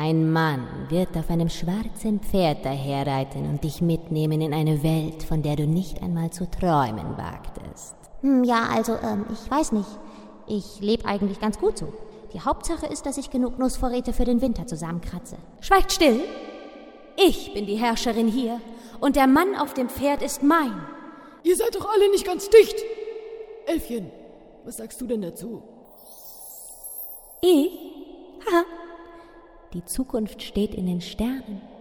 Ein Mann wird auf einem schwarzen Pferd daherreiten und dich mitnehmen in eine Welt, von der du nicht einmal zu träumen wagtest. Ja, also, ich weiß nicht. Ich lebe eigentlich ganz gut so. Die Hauptsache ist, dass ich genug Nussvorräte für den Winter zusammenkratze. Schweigt still! Ich bin die Herrscherin hier und der Mann auf dem Pferd ist mein. Ihr seid doch alle nicht ganz dicht. Elfchen, was sagst du denn dazu? Ich? Die Zukunft steht in den Sternen.